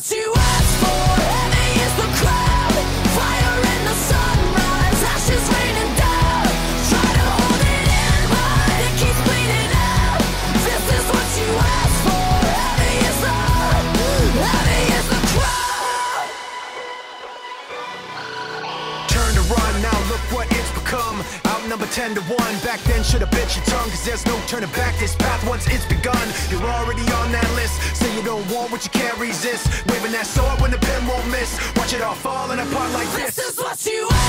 what you asked for. Heavy is the crowd, fire in the sunrise, ashes raining down. Try to hold it in, but it keeps bleeding out. This is what you asked for. Heavy is the crowd. Turn to run, now look what it's become. Outnumbered 10 to 1, back then should've bit your tongue, cause there's no turning back. This path once it's begun, you're already on that list. Say you don't want what you can't resist, waving that sword when the pen won't miss. Watch it all falling apart like this. This is what you